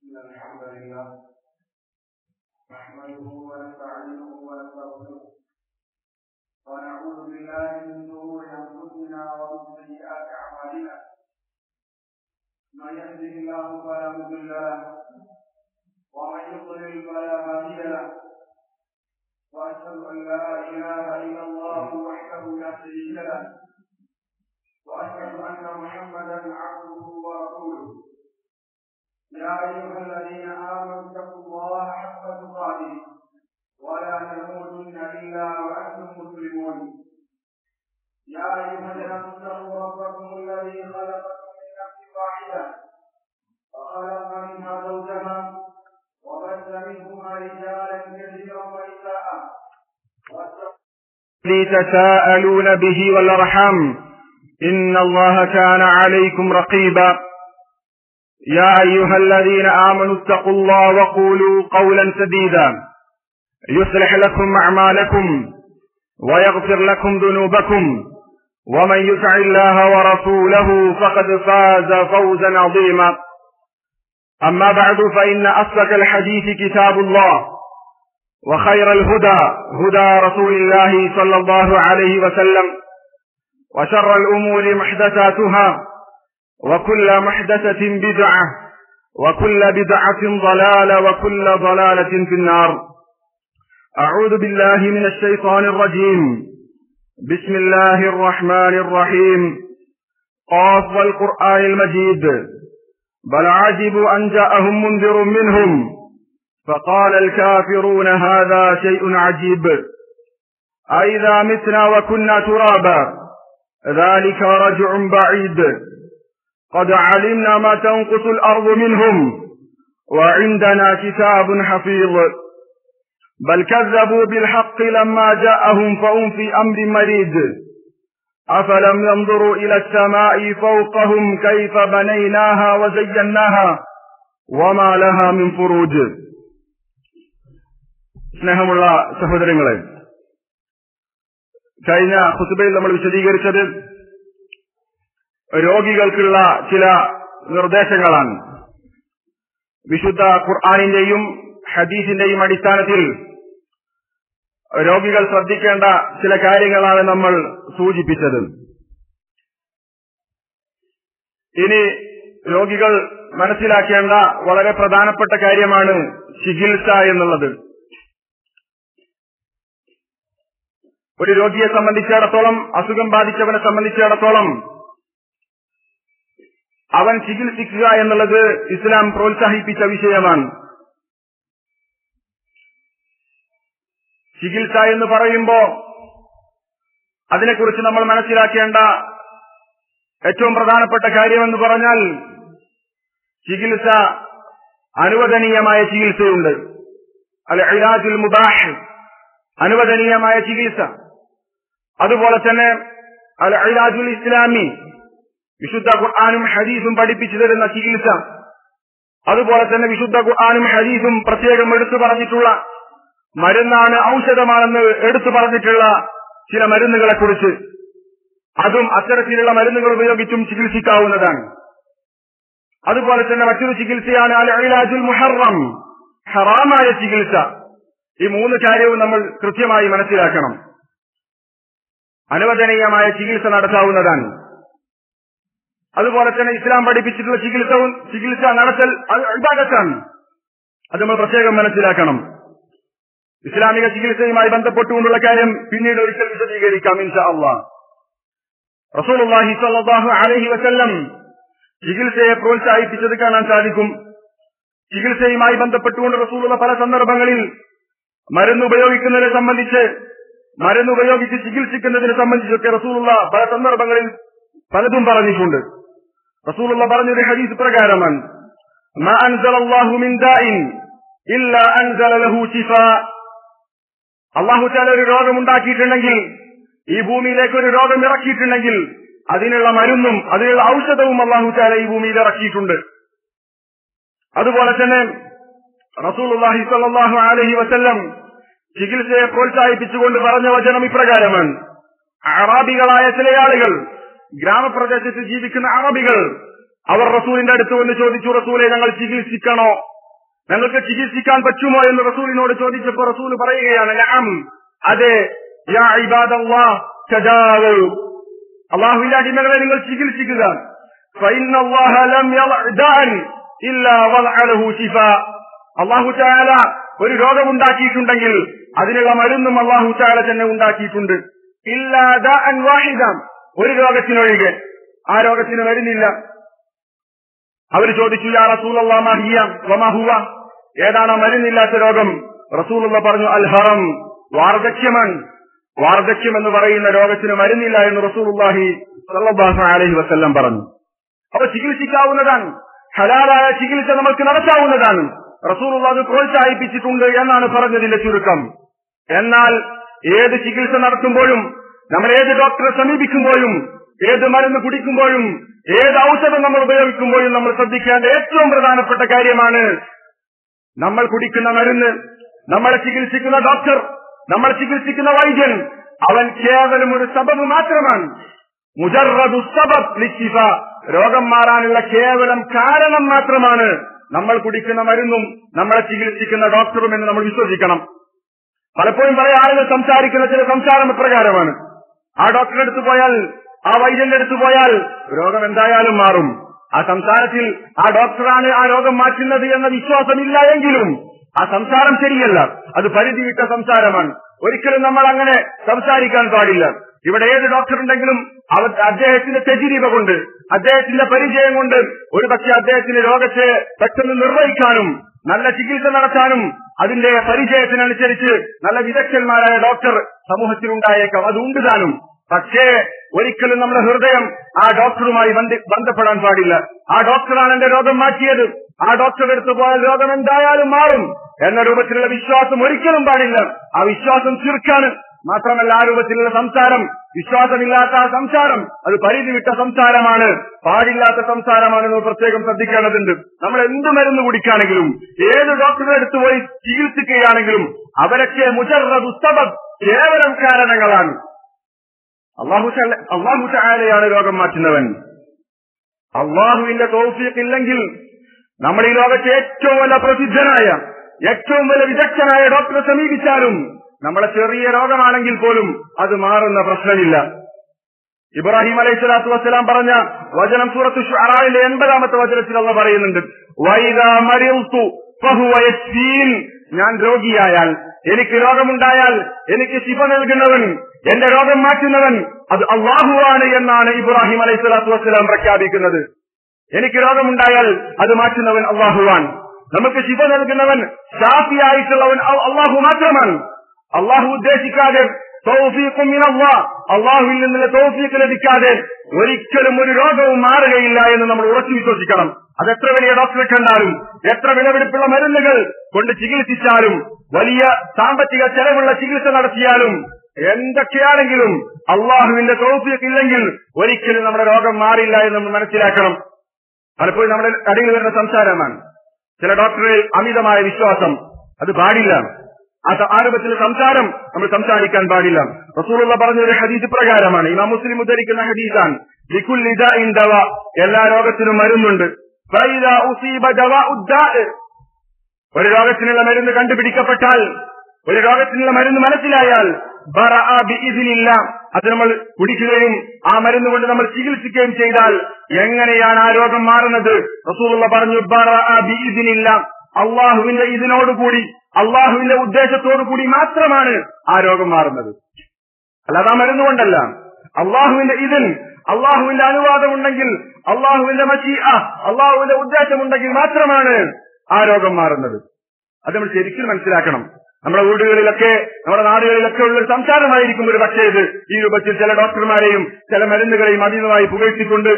الحمد لله نحمده ونستعينه ونستغفره ونعوذ بالله من شرور انفسنا ومن سيئات اعمالنا من يهده الله فلا مضل له ومن يضلل فلا هادي له واشهد ان لا اله الا الله وحده لا شريك له واشهد ان محمدا عبده ورسوله يا أيها الذين آمنوا اتقوا الله حق تقاته ولا تموتن إلا وأنتم مسلمون يا أيها الناس اتقوا ربكم الذي خلقكم من نفس واحدة وخلق منها زوجها وبث منهما رجالا كثيرا ونساء تساءلون به والأرحام إن الله كان عليكم رقيبا يا أيها الذين آمنوا اتقوا الله وقولوا قولا سديدا يصلح لكم أعمالكم ويغفر لكم ذنوبكم ومن يطع الله ورسوله فقد فاز فوزا عظيما أما بعد فإن أصدق الحديث كتاب الله وخير الهدى هدى رسول الله صلى الله عليه وسلم وشر الأمور محدثاتها وكل محدثة بدعة وكل بدعة ضلالة وكل ضلالة في النار. أعوذ بالله من الشيطان الرجيم. بسم الله الرحمن الرحيم. قاف والقرآن المجيد بل عجبوا أن جاءهم منذر منهم فقال الكافرون هذا شيء عجيب أئذا متنا وكنا ترابا ذلك رجع بعيد قد علمنا ما تنقص الأرض منهم وعندنا كتاب حفيظ بل كذبوا بالحق لما جاءهم فهم في أمر مريد أفلم ينظروا إلى السماء فوقهم كيف بنيناها وزيناها وما لها من فروج. സ്നേഹമുള്ള സഹോദരങ്ങളെ, കഴിഞ്ഞ ഖുതുബയിൽ നമ്മൾ വിശദീകരിച്ചത് രോഗികൾക്കുള്ള ചില നിർദ്ദേശങ്ങളാണ്. വിശുദ്ധ ഖുർആനിന്റെയും ഹദീസിന്റെയും അടിസ്ഥാനത്തിൽ രോഗികൾ ശ്രദ്ധിക്കേണ്ട ചില കാര്യങ്ങളാണ് നമ്മൾ സൂചിപ്പിച്ചത്. ഇനി രോഗികൾ മനസ്സിലാക്കേണ്ട വളരെ പ്രധാനപ്പെട്ട കാര്യമാണ് ചികിത്സ എന്നുള്ളത്. ഒരു രോഗിയെ സംബന്ധിച്ചിടത്തോളം, അസുഖം ബാധിച്ചവനെ സംബന്ധിച്ചിടത്തോളം അവൻ ചികിത്സിക്കുക എന്നുള്ളത് ഇസ്ലാം പ്രോത്സാഹിപ്പിച്ച വിഷയമാണ്. ചികിത്സ എന്ന് പറയുമ്പോൾ അതിനെക്കുറിച്ച് നമ്മൾ മനസ്സിലാക്കേണ്ട ഏറ്റവും പ്രധാനപ്പെട്ട കാര്യമെന്ന് പറഞ്ഞാൽ ചികിത്സ അനുവദനീയമായ ചികിത്സയുണ്ട്. അൽ ഇലാജുൽ മുബാഹ്, അനുവദനീയമായ ചികിത്സ. അതുപോലെ തന്നെ അൽ ഇലാജുൽ ഇസ്ലാമി, വിശുദ്ധ ഖുർആനും ഹദീസും പഠിപ്പിച്ചു തരുന്ന ചികിത്സ. അതുപോലെ തന്നെ വിശുദ്ധ ഖുർആനും ഹദീസും പ്രത്യേകം എടുത്തു പറഞ്ഞിട്ടുള്ള മരുന്നാണ്, ഔഷധമാണെന്ന് എടുത്തു പറഞ്ഞിട്ടുള്ള ചില മരുന്നുകളെ കുറിച്ച്, അതും അത്തരത്തിലുള്ള മരുന്നുകൾ ഉപയോഗിച്ചും ചികിത്സിക്കാവുന്നതാണ്. അതുപോലെ തന്നെ മറ്റൊരു ചികിത്സയാണ് അൽ ഇലാജുൽ മുഹറം, ഹറാമായ ചികിത്സ. ഈ മൂന്ന് കാര്യവും നമ്മൾ കൃത്യമായി മനസ്സിലാക്കണം. അനുവദനീയമായ ചികിത്സ നടത്താവുന്നതാണ്. അതുപോലെ തന്നെ ഇസ്ലാം പഠിപ്പിച്ചിട്ടുള്ള ചികിത്സ നടത്തൽ ഇബാദത്താണ്. അത് നമ്മൾ പ്രത്യേകം മനസ്സിലാക്കണം. ഇസ്ലാമിക ചികിത്സയുമായി ബന്ധപ്പെട്ടുകൊണ്ടുള്ള കാര്യം പിന്നീട് ഒരിക്കൽ വിശദീകരിക്കാം ഇൻഷാ അല്ലാഹ്. റസൂലുള്ളാഹി സ്വല്ലല്ലാഹു അലൈഹി വസല്ലം ചികിത്സയെ പ്രോത്സാഹിപ്പിച്ചത് കാണാൻ സാധിക്കും. ചികിത്സയുമായി ബന്ധപ്പെട്ടുകൊണ്ട് റസൂലുള്ള പല സന്ദർഭങ്ങളിൽ മരുന്നുപയോഗിക്കുന്നതിനെ സംബന്ധിച്ച്, മരുന്നുപയോഗിച്ച് ചികിത്സിക്കുന്നതിനെ സംബന്ധിച്ചൊക്കെ റസൂലുള്ള പല സന്ദർഭങ്ങളിൽ പലതും പറഞ്ഞിട്ടുണ്ട്. റസൂലുള്ള പറഞ്ഞൊരു ഹദീസ് പ്രകാരമാണ്, മാ അൻസലല്ലാഹു മിൻ ദാഇൻ ഇല്ലാ അൻസല ലഹു ശിഫാ. അല്ലാഹു തആല ഒരു രോഗം ഉണ്ടാക്കിയിട്ടുണ്ടെങ്കിൽ, ഈ ഭൂമിയിലേക്ക് ഒരു രോഗം ഇറക്കിയിട്ടുണ്ടെങ്കിൽ അതിനുള്ള മരുന്നും അതിനുള്ള ഔഷധവും അല്ലാഹു തആല ഈ ഭൂമിയിൽ ഇറക്കിയിട്ടുണ്ട്. അതുപോലെ തന്നെ റസൂലുള്ളാഹി സ്വല്ലല്ലാഹു അലൈഹി വസല്ലം ചികിത്സയെ പ്രോത്സാഹിപ്പിച്ചുകൊണ്ട് പറഞ്ഞ വചനം ഇപ്രകാരമാണ്, അറാബികളായ ചില ആളുകൾ, ഗ്രാമപ്രദേശത്ത് ജീവിക്കുന്ന അറബികൾ, അവർ റസൂലിന്റെ അടുത്ത് വന്ന് ചോദിച്ചു, റസൂലെ ഞങ്ങൾ ചികിത്സിക്കണോ ഞങ്ങൾക്ക് ചികിത്സിക്കാൻ പറ്റുമോ എന്ന് റസൂലിനോട് ചോദിച്ചപ്പോൾ റസൂൽ പറയുകയാണ്, നഅം, അതെ, യാ ഇബാദല്ലാഹ് തദാവു, അല്ലാഹുവിന്റെ അടിമകളെ നിങ്ങൾ ചികിത്സിക്കുക. ഫഇന്നല്ലാഹ ലം യദഅൻ ഇല്ലാ വദഅലഹു ശിഫാ. അല്ലാഹു തആല ഒരു രോഗമുണ്ടാക്കിയിട്ടുണ്ടെങ്കിൽ അതിനുള്ള മരുന്നും അല്ലാഹു തആല തന്നെ ഉണ്ടാക്കിയിട്ടുണ്ട്. ഇല്ലാ ദഅൻ വാഹിദ, ഒരു രോഗത്തിനൊഴികെ. ആ രോഗത്തിന് മരുന്നില്ല. അവർ ചോദിച്ചു, യാ റസൂലല്ലാഹ് മാ ഹിയ വമാ ഹുവ, ഏതാണ് മരുന്നില്ലാത്ത രോഗം? റസൂലുള്ളാഹി പറഞ്ഞു, അൽ ഹറം, വാർദ്ധക്യമാണ്. വാർദ്ധക്യം എന്ന് പറയുന്ന രോഗത്തിന് മരുന്നില്ല എന്ന് റസൂലുള്ളാഹി സ്വല്ലല്ലാഹു അലൈഹി വസല്ലം പറഞ്ഞു. അപ്പൊ ചികിത്സിക്കാവുന്നതാണ്, ഹലാലായ ചികിത്സ നമുക്ക് നടത്താവുന്നതാണ്. റസൂലുള്ളാഹി പ്രോത്സാഹിപ്പിച്ചിട്ടുണ്ട് എന്നാണ് പറഞ്ഞതിന്റെ ചുരുക്കം. എന്നാൽ ഏത് ചികിത്സ നടത്തുമ്പോഴും, നമ്മൾ ഏത് ഡോക്ടറെ സമീപിക്കുമ്പോഴും, ഏത് മരുന്ന് കുടിക്കുമ്പോഴും, ഏത് ഔഷധം നമ്മൾ ഉപയോഗിക്കുമ്പോഴും നമ്മൾ ശ്രദ്ധിക്കേണ്ട ഏറ്റവും പ്രധാനപ്പെട്ട കാര്യമാണ് നമ്മൾ കുടിക്കുന്ന മരുന്ന്, നമ്മളെ ചികിത്സിക്കുന്ന ഡോക്ടർ, നമ്മളെ ചികിത്സിക്കുന്ന വൈദ്യൻ, അവൻ കേവലം ഒരു സബബ് മാത്രമാണ്. മുജറദു സബബ് ലിശിഫ, രോഗം മാറാനുള്ള കേവലം കാരണം മാത്രമാണ് നമ്മൾ കുടിക്കുന്ന മരുന്നും നമ്മളെ ചികിത്സിക്കുന്ന ഡോക്ടറും എന്ന് നമ്മൾ വിശ്വസിക്കണം. പലപ്പോഴും പല ആളുകൾ സംസാരിക്കുന്ന ചില സംസാരം പ്രകാരമാണ്, ആ ഡോക്ടറെ അടുത്ത് പോയാൽ, ആ വൈദ്യന്റെ അടുത്ത് പോയാൽ രോഗം എന്തായാലും മാറും. ആ സംസാരത്തിൽ ആ ഡോക്ടറാണ് ആ രോഗം മാറ്റുന്നത് എന്ന വിശ്വാസമില്ല എങ്കിലും ആ സംസാരം ശരിയല്ല, അത് പരിധി വിട്ട സംസാരമാണ്. ഒരിക്കലും നമ്മൾ അങ്ങനെ സംസാരിക്കാൻ പാടില്ല. ഇവിടെ ഏത് ഡോക്ടർ ഉണ്ടെങ്കിലും അദ്ദേഹത്തിന്റെ തജ്രിബ കൊണ്ട്, അദ്ദേഹത്തിന്റെ പരിചയം കൊണ്ട് ഒരുപക്ഷെ അദ്ദേഹത്തിന്റെ രോഗത്തെ പെട്ടെന്ന് നിർവഹിക്കാനും നല്ല ചികിത്സ നടത്താനും അതിന്റെ പരിചയത്തിനനുസരിച്ച് നല്ല വിദഗ്ധന്മാരായ ഡോക്ടർ സമൂഹത്തിലുണ്ടായേക്കാം, അതുണ്ട് താനും. പക്ഷേ ഒരിക്കലും നമ്മുടെ ഹൃദയം ആ ഡോക്ടറുമായി ബന്ധപ്പെടാൻ പാടില്ല. ആ ഡോക്ടറാണ് എന്റെ രോഗം മാറ്റിയത്, ആ ഡോക്ടറുടെ അടുത്ത് പോയാൽ രോഗം എന്തായാലും മാറും എന്ന രൂപത്തിലുള്ള വിശ്വാസം ഒരിക്കലും പാടില്ല. ആ വിശ്വാസം ചുരുക്കാണ്. മാത്രമല്ല ആ രൂപത്തിലുള്ള സംസാരം, വിശ്വാസമില്ലാത്ത ആ സംസാരം, അത് പരിധി വിട്ട സംസാരമാണ്, പാടില്ലാത്ത സംസാരമാണെന്ന് പ്രത്യേകം ശ്രദ്ധിക്കേണ്ടതുണ്ട്. നമ്മൾ എന്ത് മരുന്ന് കുടിക്കുകയാണെങ്കിലും, ഏത് ഡോക്ടറുടെ അടുത്ത് പോയി ചികിത്സിക്കുകയാണെങ്കിലും അവരൊക്കെ മുജറദു സബബ്, കേവലം കാരണങ്ങളാണ്. അല്ലാഹു തആലയാണ് രോഗം മാറ്റുന്നവൻ. അല്ലാഹുവിന്റെ തൗഫീഖ് ഇല്ലെങ്കിൽ നമ്മൾ ഈ ലോകത്തെ ഏറ്റവും വലിയ പ്രസിദ്ധനായ, ഏറ്റവും വലിയ വിദഗ്ധനായ ഡോക്ടറെ സമീപിച്ചാലും നമ്മളെ ചെറിയ രോഗമാണെങ്കിൽ പോലും അത് മാറുന്ന പ്രശ്നമില്ല. ഇബ്രാഹിം അലൈഹിസ്സലാത്തു വസ്സലാം പറഞ്ഞ വചനം സൂറത്തു ശുഅറായിലെ 80-ാമത്തെ വചനത്തിൽ അല്ലാഹു പറയുന്നുണ്ട്, വൈദാ മരിൽതു ഫഹുവ യശ്ഫീൻ, ഞാൻ രോഗിയായാൽ, എനിക്ക് രോഗമുണ്ടായാൽ എനിക്ക് ശിഫ നൽകുന്നവൻ, എന്റെ രോഗം മാറ്റുന്നവൻ അത് അല്ലാഹുവാണ് എന്നാണ് ഇബ്രാഹിം അലൈഹിസ്സലാത്തു വസ്സലാം പ്രഖ്യാപിക്കുന്നത്. എനിക്ക് രോഗമുണ്ടായാൽ അത് മാറ്റുന്നവൻ അല്ലാഹുവാൻ, നമുക്ക് ശിഫ നൽകുന്നവൻ ശാഫിയായിട്ടുള്ളവൻ അല്ലാഹു മാത്രമാണ്. അല്ലാഹു ഉദ്ദേശിക്കാതെ, തൗഫീഖും മിനല്ലാഹ്, അല്ലാഹുവിൽ നിന്നുള്ള തൗഫീഖ് ലഭിക്കാതെ ഒരിക്കലും ഒരു രോഗവും മാറുകയില്ല എന്ന് നമ്മൾ ഉറച്ചു വിശ്വസിക്കണം. അതെത്ര വലിയ ഡോക്ടറെ കണ്ടാലും, എത്ര വിലപിടിപ്പുള്ള മരുന്നുകൾ കൊണ്ട് ചികിത്സിച്ചാലും, വലിയ സാമ്പത്തിക ചെലവുള്ള ചികിത്സ നടത്തിയാലും, എന്തൊക്കെയാണെങ്കിലും അല്ലാഹുവിന്റെ തൗഫീഖ് ഇല്ലെങ്കിൽ ഒരിക്കലും നമ്മുടെ രോഗം മാറില്ല എന്ന് നമ്മൾ മനസ്സിലാക്കണം. പലപ്പോഴും നമ്മുടെ കടയിൽ വരുന്ന സംസാരമാണ് ചില ഡോക്ടറിൽ അമിതമായ വിശ്വാസം, അത് പാടില്ല. ആ രൂപത്തിലെ സംസാരം നമ്മൾ സംസാരിക്കാൻ പാടില്ല. റസൂലുള്ളാഹി പറഞ്ഞ ഒരു ഹദീസ് പ്രകാരമാണ്, ഇമാം മുസ്ലിം ഉദ്ധരിക്കുന്ന ഹദീസാണ്, ലികുല്ലി ദാഇൻ ദവാ, എല്ലാ രോഗത്തിനും മരുന്നുണ്ട്. ഫൈദാ ഉസീബ ദവാഉദ് ദാഇ, ഒരു രോഗത്തിനുള്ള മരുന്ന് കണ്ടുപിടിക്കപ്പെട്ടാൽ, ഒരു രോഗത്തിനുള്ള മരുന്ന് മനസ്സിലായാൽ, ബറഅ ബിഇദ്നില്ലാഹ്, അത് നമ്മൾ കുടിക്കുകയും ആ മരുന്ന് കൊണ്ട് നമ്മൾ ചികിത്സിക്കുകയും ചെയ്താൽ എങ്ങനെയാണ് ആ രോഗം മാറുന്നത്? റസൂലുള്ളാഹി പറഞ്ഞു, ബറഅ ബിഇദ്നില്ലാഹ്, അല്ലാഹുവിന്റെ ഇതിനോടുകൂടി, അല്ലാഹുവിന്റെ ഉദ്ദേശത്തോടുകൂടി മാത്രമാണ് ആ രോഗം മാറുന്നത്, അല്ലാതെ ആ മരുന്ന് കൊണ്ടല്ല. അല്ലാഹുവിന്റെ ഇതിൻ, അല്ലാഹുവിന്റെ അനുവാദം ഉണ്ടെങ്കിൽ, അല്ലാഹുവിന്റെ മശീഅ, അല്ലാഹുവിന്റെ ഉദ്ദേശമുണ്ടെങ്കിൽ മാത്രമാണ് ആ രോഗം മാറുന്നത്. അത് നമ്മൾ ശരിക്കും മനസ്സിലാക്കണം. നമ്മുടെ വീടുകളിലൊക്കെ, നമ്മുടെ നാടുകളിലൊക്കെ ഉള്ള സംസാരമായിരിക്കും ഒരു പക്ഷേ ഇത്. ഈ രൂപത്തിൽ ചില ഡോക്ടർമാരെയും ചില മരുന്നുകളെയും അധികമായി പുകഴ്ത്തിക്കൊണ്ട്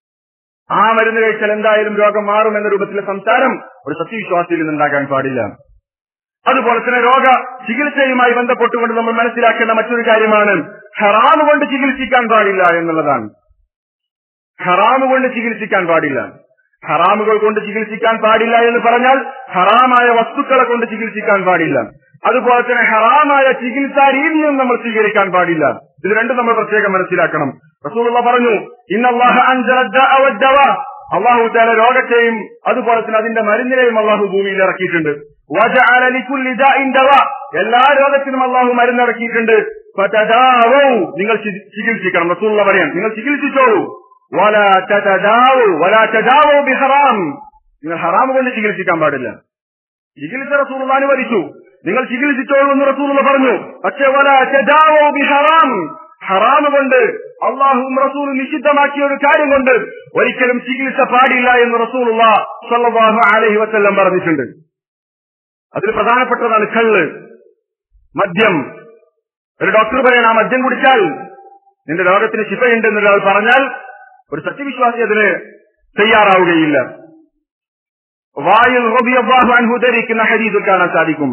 ആ മരുന്ന് കഴിച്ചാൽ എന്തായാലും രോഗം മാറും എന്ന രൂപത്തിലെ സംസാരം ഒരു സത്യവിശ്വാസിയിൽ നിന്നുണ്ടാകാൻ പാടില്ല. അതുപോലെ തന്നെ രോഗ ചികിത്സയുമായി ബന്ധപ്പെട്ടുകൊണ്ട് നമ്മൾ മനസ്സിലാക്കേണ്ട മറ്റൊരു കാര്യമാണ്, ഹറാമ് കൊണ്ട് ചികിത്സിക്കാൻ പാടില്ല എന്നുള്ളതാണ്. ഹറാമ് കൊണ്ട് ചികിത്സിക്കാൻ പാടില്ല. ഹറാമുകൾ കൊണ്ട് ചികിത്സിക്കാൻ പാടില്ല എന്ന് പറഞ്ഞാൽ ഹറാമായ വസ്തുക്കളെ കൊണ്ട് ചികിത്സിക്കാൻ പാടില്ല. അതുപോലെ തന്നെ ഹറാമായ ചികിത്സാ രീതിയും നമ്മൾ സ്വീകരിക്കാൻ പാടില്ല. ഇത് രണ്ടും നമ്മൾ പ്രത്യേകം മനസ്സിലാക്കണം. റസൂലുള്ളാഹി പറഞ്ഞു, ഇന്നല്ലാഹ അൻസല ദഅ വദ്ദവാ, അള്ളാഹു തആല രോഗത്തെയും അതുപോലെ തന്നെ അതിന്റെ മരുന്നിനെയും അള്ളാഹു ഭൂമിയിൽ ഇറക്കിയിട്ടുണ്ട്. വജഅല ലികുല്ലി ദാഇൻ ദവാ, എല്ലാ രോഗത്തിനും അള്ളാഹു മരുന്നിറക്കിയിട്ടുണ്ട്. ഫതദാവൂ, നിങ്ങൾ ചികിത്സിക്കണം. റസൂലുള്ളാഹി പറയാൻ, നിങ്ങൾ ചികിത്സിച്ചോളൂ. വലാ തതദാവൂ വലാ തദാവൂ ബിഹറാം, നിങ്ങൾ ഹറാം കൊണ്ട് ചികിത്സിക്കാൻ പാടില്ല. ചികിത്സ റസൂലുള്ളാഹി അനുവദിച്ചു, നിങ്ങൾ ചികിത്സിച്ചോളൂ എന്ന് റസൂലുള്ളാഹി പറഞ്ഞു. പക്ഷേ വലാ തദാവൂ ബിഹറാം, ഹറാം കൊണ്ട് അള്ളാഹുവും റസൂലും നിഷിദ്ധമാക്കിയ ഒരു കാര്യം കൊണ്ട് ഒരിക്കലും ചികിത്സ പാടില്ല എന്ന് റസൂലുള്ളാഹി സ്വല്ലല്ലാഹു അലൈഹി വസല്ലം പറഞ്ഞിട്ടുണ്ട്. അതിൽ പ്രധാനപ്പെട്ടതാണ് കള്ള്, മദ്യം. ഒരു ഡോക്ടർ പറയണം, ആ മദ്യം കുടിച്ചാൽ നിന്റെ രോഗത്തിന് ശിഫയുണ്ട് എന്നൊരാൾ പറഞ്ഞാൽ ഒരു സത്യവിശ്വാസി അതിന് തയ്യാറാവുകയില്ല. വായിൽ റളിയല്ലാഹു അൻഹു ധരിക്കുന്ന ഹദീസിൽ കാണാൻ സാധിക്കും.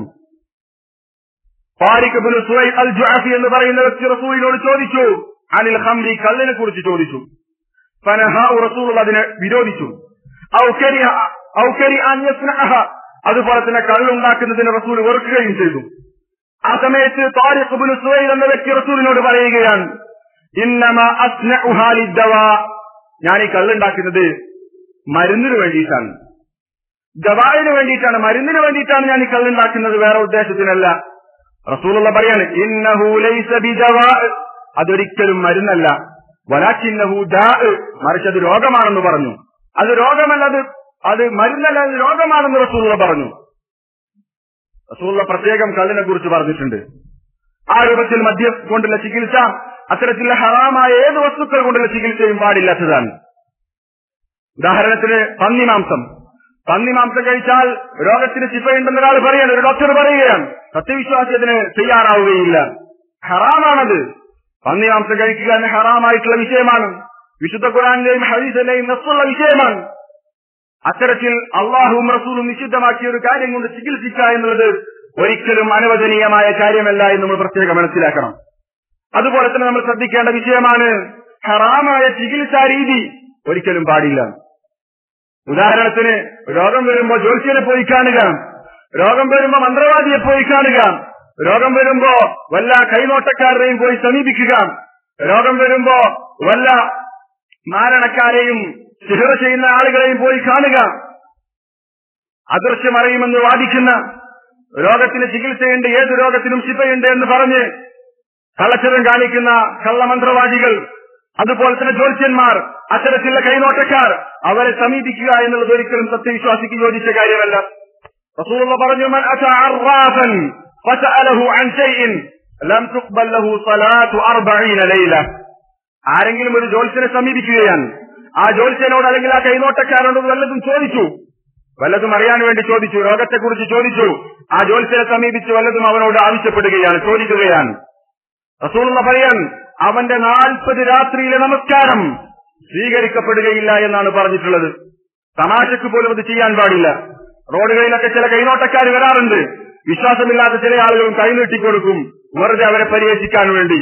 ഫാരിഖ് ഇബ്നു സുവൈദ് അൽ ജുഅഫി എന്ന് പറയുന്ന വ്യക്തി റസൂലിനോട് ചോദിച്ചു, അനിൽ ഖംരി, കള്ളിനെ കുറിച്ച് ചോദിച്ചു. ഫനഹാഉ, റസൂലുള്ളാഹി അതിനെ വിരോധിച്ചു. ഔ കരിഹ അൻ യസ്നഅഹ, അതുപോലെ തന്നെ കള്ളുണ്ടാക്കുന്നതിന് റസൂൽ വെറുക്കുകയും ചെയ്തു. ആ സമയത്ത് ഫാരിഖ് ഇബ്നു സുവൈദ് എന്ന വ്യക്തി റസൂലിനോട് പറയുകയാണ്, ഇന്നമാ അസ്നഉഹാ ലിദ്ദവാ, ഞാൻ ഈ കള്ളുണ്ടാക്കുന്നത് മരുന്നിന് വേണ്ടിയിട്ടാണ്, ദവായിന് വേണ്ടിയിട്ടാണ്, മരുന്നിന് വേണ്ടിയിട്ടാണ് ഞാൻ ഈ കള്ളുണ്ടാക്കുന്നത്, വേറെ ഉദ്ദേശത്തിനല്ല. റസൂലുള്ളാഹി പറയാണ്, ഇന്നഹു ലൈസ ബിദവാ, അതൊരിക്കലും മരുന്നല്ല, വലാകിന്നഹു ദാ, മറിച്ച് അത് രോഗമാണെന്ന് പറഞ്ഞു. അത് രോഗമല്ല, അത് മരുന്നല്ല, അത് രോഗമാണെന്ന് റസൂലുള്ളാഹി പറഞ്ഞു. റസൂലുള്ളാഹി പ്രത്യേകം കള്ളിനെ കുറിച്ച് പറഞ്ഞിട്ടുണ്ട്. ആ രൂപത്തിൽ മദ്യം കൊണ്ടുള്ള ചികിത്സ, അത്തരത്തിലുള്ള ഹറാമായ ഏത് വസ്തുക്കൾ കൊണ്ടുള്ള ചികിത്സയും പാടില്ലാത്തതാണ്. ഉദാഹരണത്തിന് പന്നിമാംസം കഴിച്ചാൽ രോഗത്തിന് ശിഫയുണ്ടെന്ന് ഒരാൾ പറയാണ്, ഒരു ഡോക്ടർ പറയുകയാണ്, സത്യവിശ്വാസി അതിന് തയ്യാറാവുകയില്ല. ഹറാമാണത്. പന്നിമാംസം കഴിക്കുക എന്ന ഹറാമായിട്ടുള്ള വിഷയമാണ്. വിശുദ്ധ ഖുർആനിലെയും ഹദീസിലെയും നസ്സുള്ള വിഷയമാണ്. അത്തരത്തിൽ അള്ളാഹുവും റസൂലും നിഷിദ്ധമാക്കിയ ഒരു കാര്യം കൊണ്ട് ചികിത്സിക്കുക എന്നുള്ളത് ഒരിക്കലും അനുവദനീയമായ കാര്യമല്ല എന്ന് നമ്മൾ പ്രത്യേകം മനസ്സിലാക്കണം. അതുപോലെ തന്നെ നമ്മൾ ശ്രദ്ധിക്കേണ്ട വിഷയമാണ്, ഹറാമായ ചികിത്സാ രീതി ഒരിക്കലും പാടില്ല. ഉദാഹരണത്തിന്, രോഗം വരുമ്പോ ജ്യോത്സ്യനെ പോയി കാണുക, രോഗം വരുമ്പോ മന്ത്രവാദിയെ പോയി കാണുക, രോഗം വരുമ്പോ വല്ല കൈനോട്ടക്കാരെയും പോയി സമീപിക്കുക, രോഗം വരുമ്പോ വല്ല മാരണക്കാരെയും സിഹ്ർ ചെയ്യുന്ന ആളുകളെയും പോയി കാണുക, അദൃശ്യമറിയുമെന്ന് വാദിക്കുന്ന, രോഗത്തിന് ചികിത്സയുണ്ട്, ഏത് രോഗത്തിനും ശിഫയുണ്ട് എന്ന് പറഞ്ഞ് കള്ളച്ചരം കാണിക്കുന്ന കള്ളമന്ത്രവാദികൾ, അതുപോലെ തന്നെ ജ്യോത്സ്യന്മാർ, അത്തരത്തിലുള്ള കൈനോട്ടക്കാർ, അവരെ സമീപിക്കുക എന്നുള്ളത് ഒരിക്കലും സത്യവിശ്വാസിക്ക് യോജിച്ച കാര്യമല്ല. റസൂലുള്ളാഹി പറഞ്ഞു, മൻ അതാ അർറാഫൻ ഫസഅലഹു അൻ ശൈഇൻ ലം തുഖ്ബൽ ലഹു സ്വലാത്തു 40 ലൈല. ആരെങ്കിലും ഒരു ജ്യോത്സ്യനെ സമീപിക്കുകയാണ്, ആ ജ്യോത്സ്യനോട് അല്ലെങ്കിൽ ആ കൈനോട്ടക്കാരോട് വല്ലതും ചോദിച്ചു, വല്ലതും അറിയാൻ വേണ്ടി ചോദിച്ചു, രോഗത്തെക്കുറിച്ച് ചോദിച്ചു, ആ ജ്യോത്സ്യനെ സമീപിച്ച് വല്ലതും അവനോട് ആവശ്യപ്പെടുകയാണ്, ചോദിക്കുകയാണ്, റസൂലുള്ളാഹി പറയാൻ, അവന്റെ 40 രാത്രിയിലെ നമസ്കാരം സ്വീകരിക്കപ്പെടുകയില്ല എന്നാണ് പറഞ്ഞിട്ടുള്ളത്. തമാശക്ക് പോലും അത് ചെയ്യാൻ പാടില്ല. റോഡുകളിലൊക്കെ ചില കൈനോട്ടക്കാർ വരാറുണ്ട്. വിശ്വാസമില്ലാത്ത ചില ആളുകളും കൈനീട്ടിക്കൊടുക്കും, വെറുതെ അവരെ പരിഹസിക്കാൻ വേണ്ടി,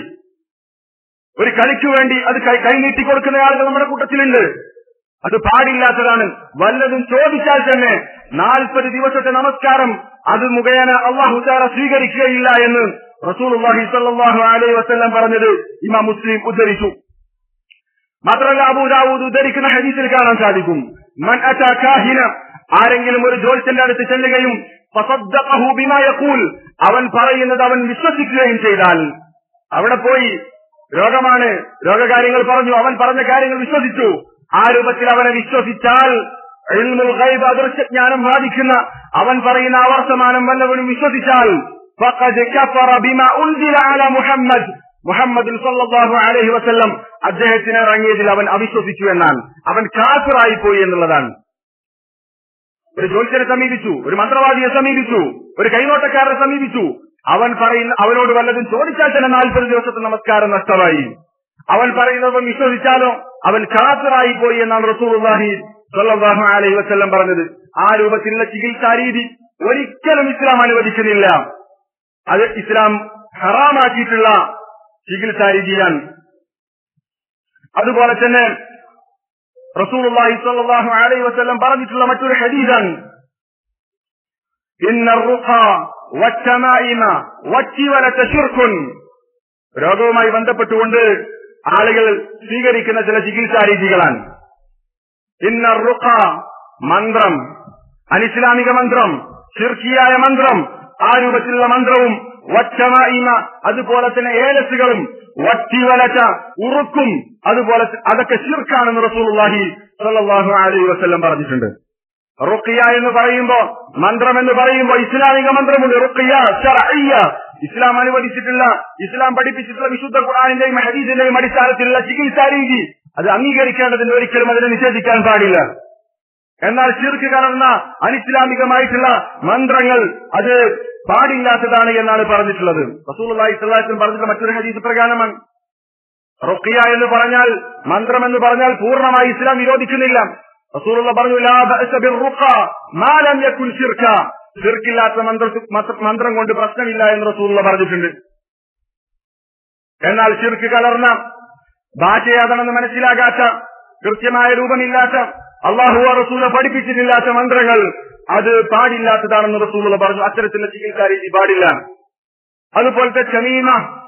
ഒരു കളിക്ക് വേണ്ടി അത് കൈനീട്ടിക്കൊടുക്കുന്ന ആളുകൾ നമ്മുടെ കൂട്ടത്തിലുണ്ട്. അത് പാടില്ലാത്തതാണ്. വല്ലതും ചോദിച്ചാൽ തന്നെ 40 ദിവസത്തെ നമസ്കാരം അത് മുഖേന അല്ലാഹു തആല സ്വീകരിക്കുകയില്ല എന്ന് റസൂലുള്ളാഹി സ്വല്ലല്ലാഹു അലൈഹി വസല്ലം പറഞ്ഞത് ഇമാം മുസ്ലിം ഉദ്ധരിച്ചു. മാത്രമല്ല, അബൂ ദാവൂദ് ഉദ്ധരിക്കുന്ന ഹദീസിൽ കാണാൻ സാധിക്കും, മൻ അതാ കാഹിന, ആരെങ്കിലും ഒരു ജ്യോത്സ്യന്റെ അടുത്ത് ചെല്ലുകയും ഫസദ്ദഖഹു ബിമാ യഖൂൽ, അവൻ പറയുന്നത് അവൻ വിശ്വസിക്കുകയും ചെയ്താൽ, അവിടെ പോയി രോഗമാണ്, രോഗകാര്യങ്ങൾ പറഞ്ഞു, അവൻ പറഞ്ഞ കാര്യങ്ങൾ വിശ്വസിച്ചു, ആ രൂപത്തിൽ അവനെ വിശ്വസിച്ചാൽ, ഇൽമുൽ ഗൈബ്, അദൃശ്യജ്ഞാനം ബാധിക്കുന്ന അവൻ പറയുന്ന ആവർത്തമാനം വല്ലവനും വിശ്വസിച്ചാൽ, ഫഖദ് കഫറ ബിമാ ഉൻസില അലാ മുഹമ്മദ് സല്ലല്ലാഹു അലൈഹി വസല്ലം, അദ്ദേഹത്തിന് ഇറങ്ങിയതിൽ അവൻ അവിശ്വസിച്ചു എന്നാണ്, അവൻ കാഫിറായി പോയി എന്നുള്ളതാണ്. ഒരു ജ്യോത്സ്യനെ സമീപിച്ചു, ഒരു മന്ത്രവാദിയെ സമീപിച്ചു, ഒരു കൈനോട്ടക്കാരനെ സമീപിച്ചു, അവനോട് വല്ലതും ചോദിച്ചാൽ തന്നെ 40 ദിവസത്തെ നമസ്കാരം നഷ്ടമായി. അവൻ പറയുന്നവൻ വിശ്വസിച്ചാലോ അവൻ കാഫിറായി പോയി എന്നാണ് റസൂലുള്ളാഹി സ്വല്ലല്ലാഹു അലൈഹി വസല്ലം പറഞ്ഞത്. ആ രൂപത്തിലുള്ള ചികിത്സാ രീതി ഒരിക്കലും ഇസ്ലാം അനുവദിക്കുന്നില്ല. അത് ഇസ്ലാം ഹറാമാക്കിയിട്ടുള്ള ചികിത്സാ രീതിയാണ്. അതുപോലെ തന്നെ റസൂലുള്ളാഹി സ്വല്ലല്ലാഹു അലൈഹി വസല്ലം പറഞ്ഞിട്ടുള്ള മറ്റൊരു ഹദീസാണ്, ഇന്നർ റുഖ വത്തമായിമ വത്തിവലത ശിർകുൻ. രോഗവുമായി ബന്ധപ്പെട്ടുകൊണ്ട് ആളുകൾ സ്വീകരിക്കുന്ന ചില ചികിത്സാ രീതികളാണ്. ഇന്ന റുഖ മന്ത്രം, അനിസ്ലാമിക മന്ത്രം, ശിർക്കിയായ മന്ത്രം, ആ രൂപത്തിലുള്ള മന്ത്രവും വച്ചമഇമ അതുപോലെ തന്നെ ഏലസുകളും വറ്റിവലച്ച ഉറുക്കും അതുപോലെ അതൊക്കെ ശിർക്കാണെന്ന് റസൂലുള്ളാഹി സ്വല്ലല്ലാഹു അലൈഹി വസല്ലം പറഞ്ഞിട്ടുണ്ട്. റുഖിയ എന്ന് പറയുമ്പോ, മന്ത്രം എന്ന് പറയുമ്പോ ഇസ്ലാമിക മന്ത്രമുണ്ട്. റുഖിയ ശർഇയ്യ, ഇസ്ലാം അനുവദിച്ചിട്ടുള്ള, ഇസ്ലാം പഠിപ്പിച്ചിട്ടുള്ള വിശുദ്ധ ഖുർആനിന്റെയും ഹദീസിന്റെയും അടിസ്ഥാനത്തിലുള്ള ചികിത്സാ രീതി അത് അംഗീകരിക്കേണ്ടതിന് ഒരിക്കലും അതിനെ നിഷേധിക്കാൻ പാടില്ല. എന്നാൽ ശിർക്ക് കലർന്ന അനിസ്ലാമികമായിട്ടുള്ള മന്ത്രങ്ങൾ അത് പാടില്ലാത്തതാണ് എന്നാണ് പറഞ്ഞിട്ടുള്ളത്. റസൂലുള്ളാഹി സ്വല്ലല്ലാഹു അലൈഹി വസല്ലം പറഞ്ഞിട്ടുള്ള മറ്റൊരു ഹദീസ് പ്രകാരമാണ്. റുഖിയ എന്ന് പറഞ്ഞാൽ, മന്ത്രം എന്ന് പറഞ്ഞാൽ പൂർണ്ണമായി ഇസ്ലാം വിരോധിക്കുന്നില്ല. റസൂലുള്ളാഹി പറഞ്ഞു, ലാ ബഅസ ബിർറുഖ മാ ലം യകുൻ ശിർക, ശിർക്കില്ലാത്ത മന്ത്രം കൊണ്ട് പ്രശ്നമില്ല എന്ന് റസൂലുള്ളാഹി പറഞ്ഞിട്ടുണ്ട്. എന്നാൽ ശിർക്ക് കലർന്ന, ഭാഷ ഏതാണെന്ന് മനസ്സിലാകാത്ത, കൃത്യമായ രൂപമില്ലാത്ത, അല്ലാഹു റസൂൽ പഠിപ്പിച്ചിട്ടില്ലാത്ത മന്ത്രങ്ങൾ അത് പാടില്ലാത്തതാണെന്ന് റസൂലുള്ളാഹി പറഞ്ഞു. അത്തരത്തിലുള്ള ചികിത്സാ രീതി പാടില്ല. അതുപോലത്തെ തമീമ,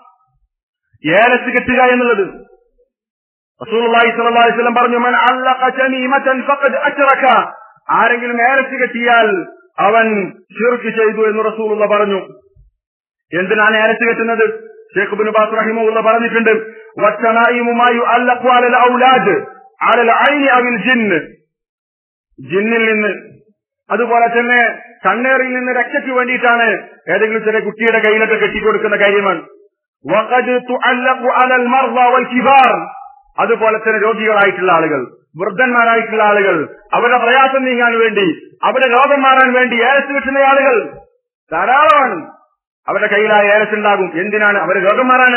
ഏലസ് കെട്ടുക എന്നുള്ളത് റസൂലുള്ളാഹി സ്വല്ലല്ലാഹു അലൈഹി വസല്ലം പറഞ്ഞു, മൻ അല്ലഖ തമീമതൻ ഫഖദ് അശ്റക, ആരെങ്കിലും ഏലസ് കെട്ടിയാൽ അവൻ ശിർക്ക് ചെയ്തു എന്ന് റസൂലുള്ളാഹി പറഞ്ഞു. എന്തിനാണ് ഏലസ് കെട്ടുന്നത്? ശൈഖ് ഇബ്നു ബാസ് റഹിമഹുല്ലാഹ് പറഞ്ഞിട്ടുണ്ട്, വത്തനായിമു മാ യുഅല്ലഖു അലൽ ഔലാദ് അലൽ ഐനി അവിൽ ജിന്ന്, ജിന്നിൽ നിന്ന് അതുപോലെ തന്നെ കണ്ണേറിൽ നിന്ന് രക്ഷയ്ക്ക് വേണ്ടിയിട്ടാണ് ഏതെങ്കിലും ചെറിയ കുട്ടിയുടെ കയ്യിലൊക്കെ കെട്ടിക്കൊടുക്കുന്ന കാര്യമാണ്. വഖദ് തുഅല്ലഖു അലൽ മർദ വൽ കിബാർ, അതുപോലെ തന്നെ രോഗികളായിട്ടുള്ള ആളുകൾ, വൃദ്ധന്മാരായിട്ടുള്ള ആളുകൾ, അവരുടെ പ്രയാസം നീങ്ങാൻ വേണ്ടി, അവരുടെ രോഗം മാറാൻ വേണ്ടി ഏലസ് കിട്ടുന്ന ആളുകൾ ധാരാളമാണ്. അവരുടെ കയ്യിലായ ഏലസ് ഉണ്ടാകും. എന്തിനാണ്? അവരുടെ രോഗം മാറാണ്.